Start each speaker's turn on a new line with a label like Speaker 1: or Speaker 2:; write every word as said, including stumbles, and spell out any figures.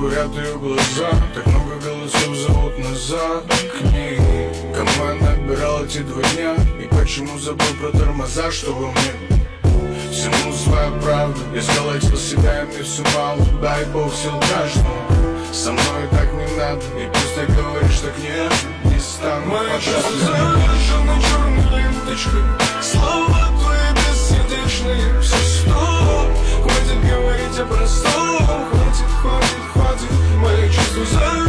Speaker 1: говорят ее глаза. Так много голосов зовут назад к ней. Кому я набирал эти два дня? И почему забыл про тормоза, что во мне? Всему своя правда. Я сколотил себя, и мне все мало. Дай Бог сил каждому. Со мной так не надо. И пусть ты говоришь так нет, не стану.
Speaker 2: Мои чувства завершены черной ленточкой. Слова твои бессердечные. Все стоп, хватит говорить о простом. Хватит, хватит, хватит. Мои чувства завершены